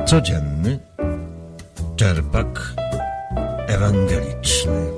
Codzienny czerpak ewangeliczny.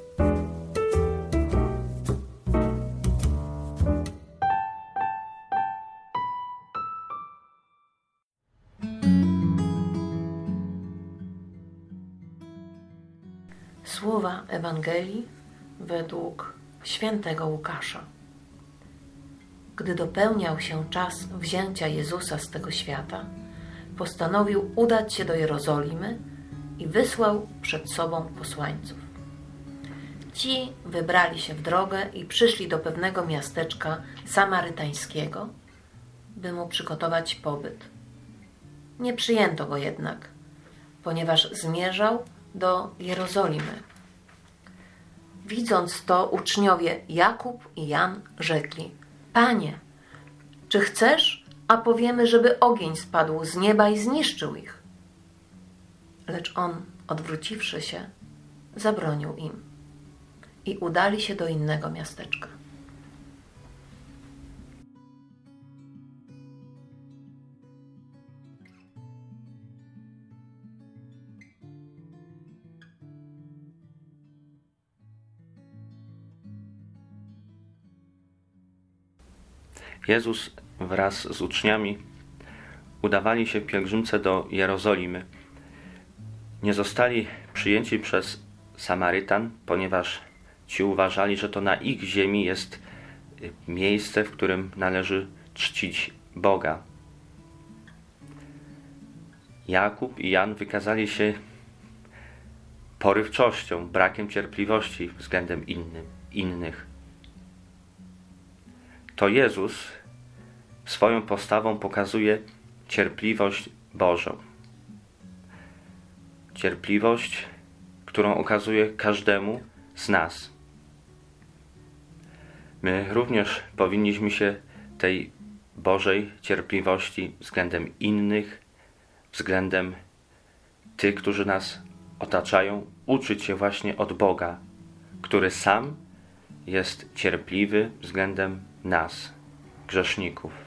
Słowa Ewangelii według świętego Łukasza. Gdy dopełniał się czas wzięcia Jezusa z tego świata, postanowił udać się do Jerozolimy i wysłał przed sobą posłańców. Ci wybrali się w drogę i przyszli do pewnego miasteczka samarytańskiego, by mu przygotować pobyt. Nie przyjęto go jednak, ponieważ zmierzał do Jerozolimy. Widząc to, uczniowie Jakub i Jan rzekli: Panie, czy chcesz, a powiemy, żeby ogień spadł z nieba i zniszczył ich? Lecz on, odwróciwszy się, zabronił im i udali się do innego miasteczka. Jezus wraz z uczniami udawali się w pielgrzymce do Jerozolimy. Nie zostali przyjęci przez Samarytan, ponieważ ci uważali, że to na ich ziemi jest miejsce, w którym należy czcić Boga. Jakub i Jan wykazali się porywczością, brakiem cierpliwości względem innych. To Jezus swoją postawą pokazuje cierpliwość Bożą. Cierpliwość, którą okazuje każdemu z nas. My również powinniśmy się tej Bożej cierpliwości względem innych, względem tych, którzy nas otaczają, uczyć się właśnie od Boga, który sam jest cierpliwy względem nas, grzeszników.